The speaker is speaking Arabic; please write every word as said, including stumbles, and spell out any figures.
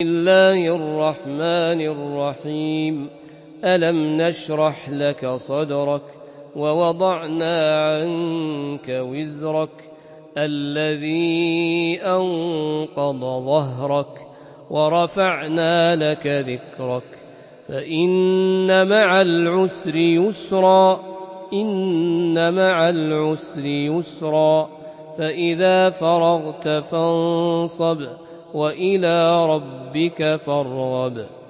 الله الرحمن الرحيم ألم نشرح لك صدرك ووضعنا عنك وزرك الذي أنقض ظهرك ورفعنا لك ذكرك فإن مع العسر يسرا إن مع العسر يسرا فإذا فرغت فانصب وإلى ربك فارغب